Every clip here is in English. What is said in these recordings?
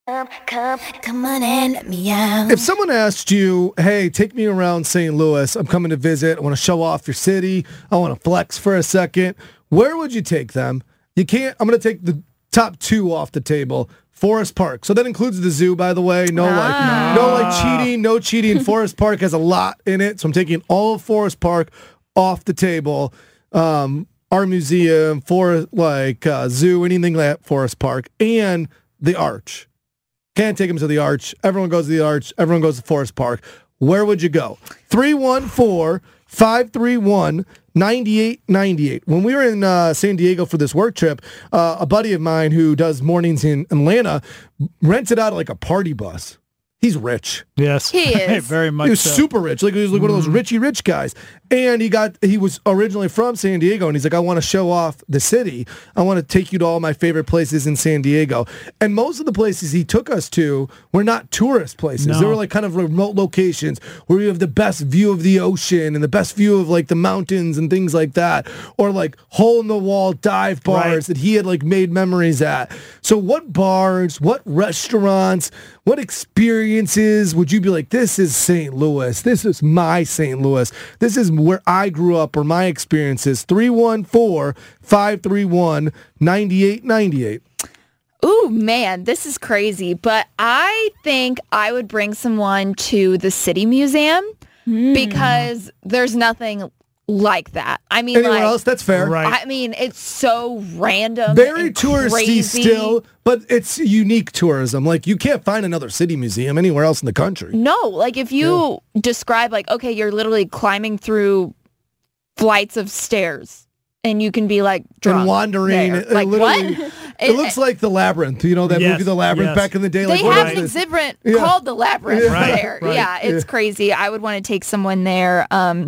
Come on and let me out. If someone asked you, hey, take me around St. Louis, I'm coming to visit, I want to show off your city, I want to flex for a second, where would you take them? You can't, I'm going to take the top two off the table. Forest Park. So that includes the zoo, by the way. No cheating. Forest Park has a lot in it. So I'm taking all of Forest Park off the table. Our museum, zoo, anything like that, Forest Park, and the Arch. Can't take them to the Arch. Everyone goes to the Arch. Everyone goes to Forest Park. Where would you go? 314-531-9898. When we were in San Diego for this work trip, a buddy of mine who does mornings in Atlanta rented out like a party bus. He's rich. Yes. He is. Very much He was so. super rich. Like he was like one of those rich guys. And he was originally from San Diego, and he's like, I want to show off the city. I want to take you to all my favorite places in San Diego. And most of the places he took us to were not tourist places. No. They were like kind of remote locations where you have the best view of the ocean and the best view of like the mountains and things like that. Or like hole in the wall dive bars that he had like made memories at. So what bars, what restaurants, what experiences would you be like, this is St. Louis. This is my St. Louis. This is where I grew up or my experiences. 314-531-9898. Ooh, man, this is crazy. But I think I would bring someone to the City Museum because there's nothing like that. I mean, Anyone else? That's fair. Right. I mean, it's so random. Very and touristy crazy. still, but it's unique tourism. Like you can't find another city museum anywhere else in the country. No, like if you describe like, okay, you're literally climbing through flights of stairs and you can be like drunk And wandering. there. It Like literally- what? It looks like The Labyrinth. You know that Yes, movie, The Labyrinth, yes. back in the day? They Like, what have is an this? exhibit Yeah. called The Labyrinth Right, there. right, Yeah, it's crazy. I would want to take someone there.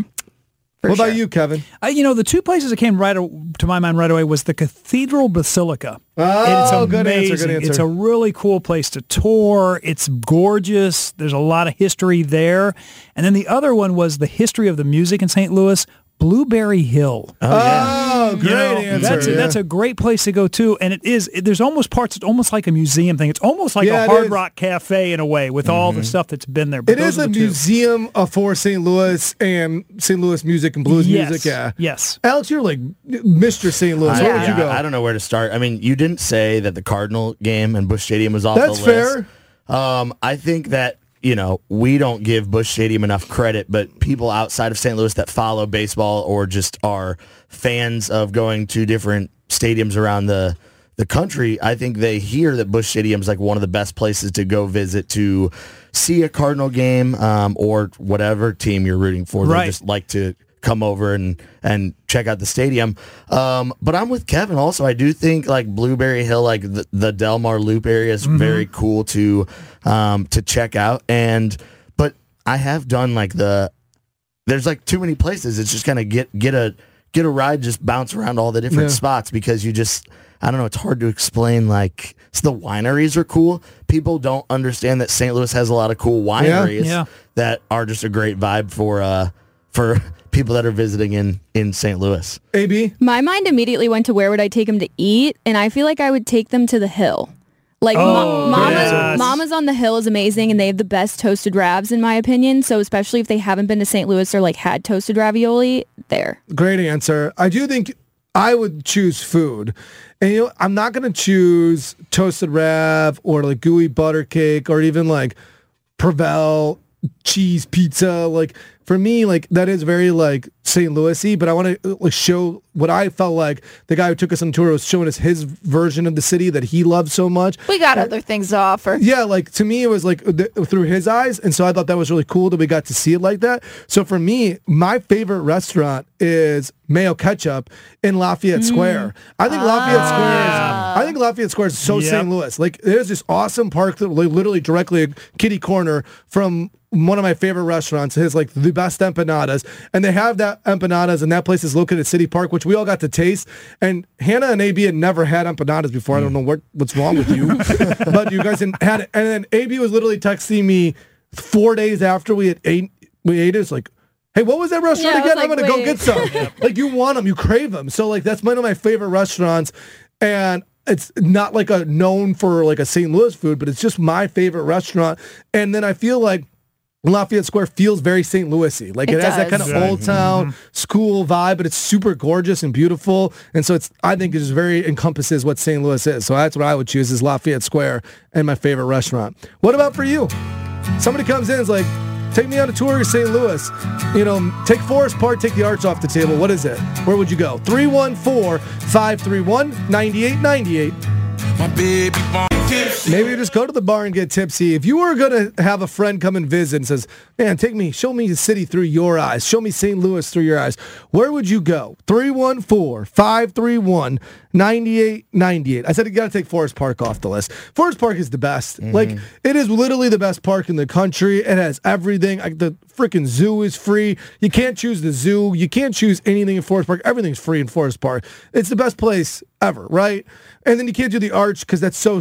What about you, Kevin? The two places that came to my mind right away was the Cathedral Basilica. Oh, It's good answer, amazing. good answer. It's a really cool place to tour. It's gorgeous. There's a lot of history there. And then the other one was the history of the music in St. Louis, Blueberry Hill. Oh, great answer. That's a great place to go to, and there's almost parts. It's almost like a museum thing. It's almost like a Hard Rock Cafe in a way with all the stuff that's been there. But It is a museum for St. Louis and St. Louis music and blues music. Yeah. Yes. Alex, you're like Mr. St. Louis. Where would you go? I don't know where to start. I mean, you didn't say that the Cardinal game and Busch Stadium was off That's the list. fair. I think that, we don't give Busch Stadium enough credit, but people outside of St. Louis that follow baseball or just are fans of going to different stadiums around the country, I think they hear that Busch Stadium is like one of the best places to go visit to see a Cardinal game or whatever team you're rooting for. They just like to come over and check out the stadium. But I'm with Kevin also. I do think like Blueberry Hill, like the Delmar Loop area is very cool to check out. But I have done like there's like too many places. It's just kind of get a ride, just bounce around all the different spots because you just, I don't know, it's hard to explain. Like, so the wineries are cool. People don't understand that St. Louis has a lot of cool wineries that are just a great vibe for people that are visiting in St. Louis. AB? My mind immediately went to where would I take them to eat, and I feel like I would take them to the Hill. Like Mama's on the Hill is amazing, and they have the best toasted ravs in my opinion. So especially if they haven't been to St. Louis or like had toasted ravioli, there. Great answer. I do think I would choose food. And I'm not going to choose toasted rav or like gooey butter cake or even like Provel cheese pizza. Like for me, like that is very like St. Louis-y, but I want to like show what I felt like the guy who took us on tour was showing us his version of the city that he loved so much. We got other things to offer. Yeah, like to me it was like through his eyes, and so I thought that was really cool that we got to see it like that. So for me, my favorite restaurant is Mayo Ketchup in Lafayette Square. I think Lafayette Square is so St. Louis. Like there's this awesome park that literally directly a kitty corner from one of my favorite restaurants. It has like the best empanadas, and they have that empanadas, and that place is located at City Park, which we all got to taste. And Hannah and AB had never had empanadas before. I don't know what's wrong with you, but you guys had it. And then AB was literally texting me 4 days after we ate it. It's like, hey, what was that restaurant again? I'm going to go get some. Like you want them, you crave them. So like that's one of my favorite restaurants. And it's not like a known for like a St. Louis food, but it's just my favorite restaurant. And then I feel like Lafayette Square feels very St. Louis-y. Like it has that kind of old town school vibe, but it's super gorgeous and beautiful. And so I think it just very encompasses what St. Louis is. So that's what I would choose is Lafayette Square and my favorite restaurant. What about for you? Somebody comes in and is like, take me on a tour of St. Louis. You know, take Forest Park, take the Arch off the table. What is it? Where would you go? 314-531-9898. My baby maybe you just go to the bar and get tipsy. If you were going to have a friend come and visit and says, man, show me the city through your eyes. Show me St. Louis through your eyes. Where would you go? 314-531-9898. I said you got to take Forest Park off the list. Forest Park is the best. Like, it is literally the best park in the country. It has everything. The freaking zoo is free. You can't choose the zoo. You can't choose anything in Forest Park. Everything's free in Forest Park. It's the best place ever, right? And then you can't do the Arch because that's so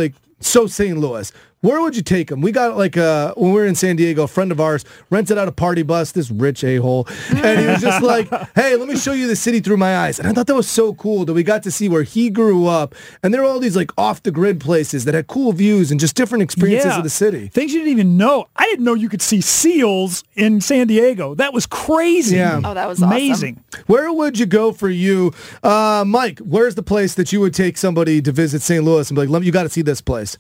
St. Louis. Where would you take them? We got when we were in San Diego, a friend of ours rented out a party bus, this rich a-hole, and he was just like, hey, let me show you the city through my eyes. And I thought that was so cool that we got to see where he grew up. And there were all these like off-the-grid places that had cool views and just different experiences of the city. Things you didn't even know. I didn't know you could see seals in San Diego. That was crazy. Yeah. Oh, that was amazing. Awesome. Where would you go for you? Mike, where's the place that you would take somebody to visit St. Louis and be like, you got to see this place?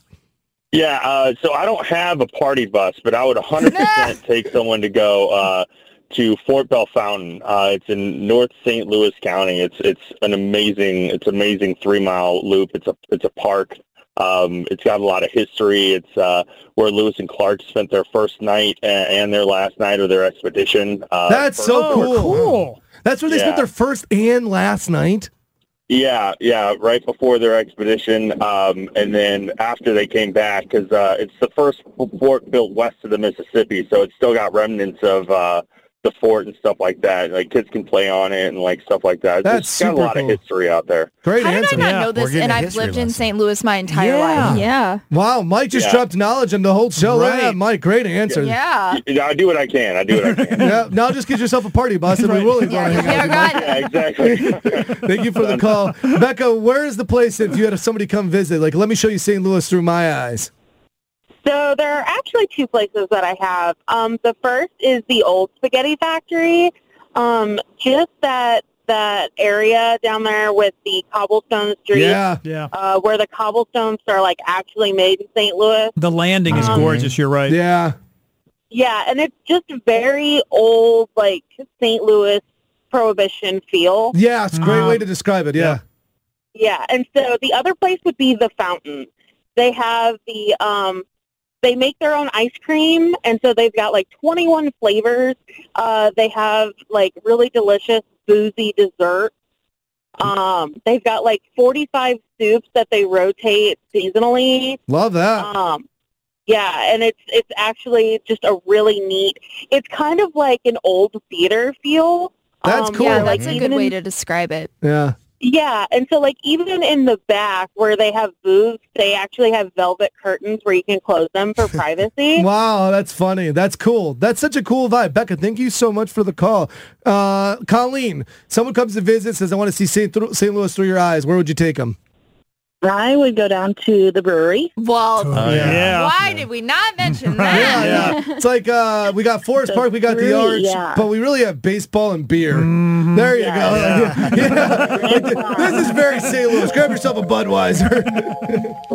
Yeah, so I don't have a party bus, but I would 100% take someone to go to Fort Bell Fountain. It's in North St. Louis County. It's an amazing 3-mile loop. It's a park. It's got a lot of history. It's where Lewis and Clark spent their first night and their last night of their expedition. That's so cool. That's where they spent their first and last night. Yeah, right before their expedition, and then after they came back, because it's the first fort built west of the Mississippi, so it's still got remnants of the fort and stuff like that. Like kids can play on it and like stuff like that. That's got a lot of history out there. Great How answer. did I not know this? And I've lived in St. Louis my entire life. Yeah. Wow, Mike just dropped knowledge on the whole show. Right. Yeah, Mike, great answer. Yeah. I do what I can. Yeah, now just get yourself a party bus and we will hang out with you, Mike. Yeah, exactly. Thank you for the call. Becca, where is the place if you had somebody come visit? Like, let me show you St. Louis through my eyes. So there are actually two places that I have. The first is the old spaghetti factory. Just that area down there with the cobblestone streets. Yeah. Where the cobblestones are like actually made in St. Louis. The landing is gorgeous. You're right. Yeah. Yeah, and it's just very old, like St. Louis Prohibition feel. Yeah, it's a great way to describe it. Yeah. Yeah, and so the other place would be the Fountain. They have they make their own ice cream, and so they've got like 21 flavors. They have like really delicious boozy dessert. They've got like 45 soups that they rotate seasonally. Love that. Yeah, and it's actually just a really neat. It's kind of like an old theater feel. That's cool. Yeah, like that's a good way to describe it. Yeah. Yeah, and so like even in the back where they have booths, they actually have velvet curtains where you can close them for privacy. Wow, that's funny. That's cool. That's such a cool vibe. Becca, thank you so much for the call. Colleen, someone comes to visit, says, I want to see St. Louis through your eyes. Where would you take them? I would go down to the brewery. Well, yeah. why did we not mention that? Yeah. It's like we got Forest Park, we got the Arch, but we really have baseball and beer. There you go. Yeah. This is very St. Louis. Grab yourself a Budweiser.